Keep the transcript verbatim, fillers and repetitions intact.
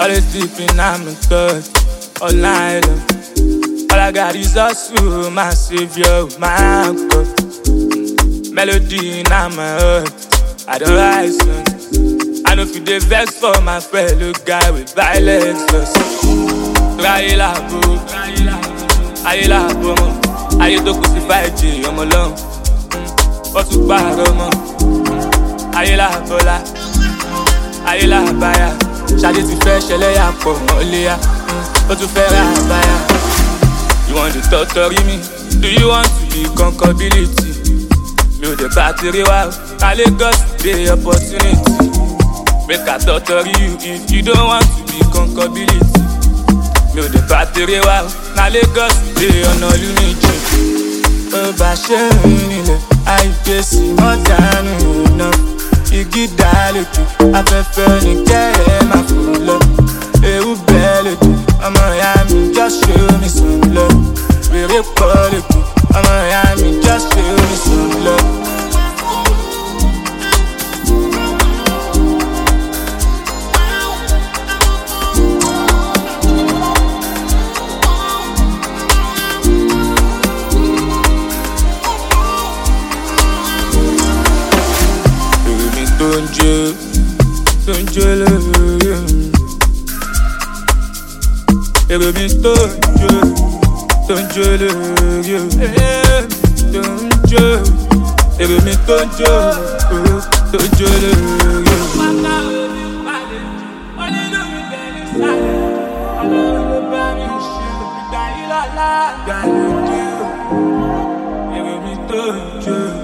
Always sleeping, I'm in thought all night long. All I got is hustle, my savior, my anchor. Melody in my heart, I don't rise on. I know if you dey vex for my fellow guy with violence. Ayé làbò, ayé làbò mọ́, ayé tó kù sí fàájì ọmọ lọ́hùn. Wọ́n tún pààrọ̀ mọ́, ayé làbọ̀lá, ayé làbáyà. Ṣadé ti fẹ́ ṣẹlẹ̀ yà pọ̀ mọ́léyà, ó tún fẹ́ ra àbáyà. You want to torture me? Do you want to be concability? Mi ò dé bátìrì wá, na Lagos dey opportunity. Make I torture you if you don't want to be concability. Mi ò dé bátìrì wá, na Lagos dey ọ̀nà lùmíjì. Ó bá ṣe rìn nílẹ̀, àìpé sí mọ́dánù iná. Igi dá lójú, afẹ́fẹ́ ní kẹ́rẹ́ máa fò lọ. Ewu bẹ́ẹ̀ lójú, ọmọ ìyá mi just show me some love. Wèrè pọ̀ lójú, ọmọ ìyá mi just show me some love. Don't you, don't you love you? Baby, don't you, don't you love you? Don't you, baby, don't you, don't you love you? Baby, don't you?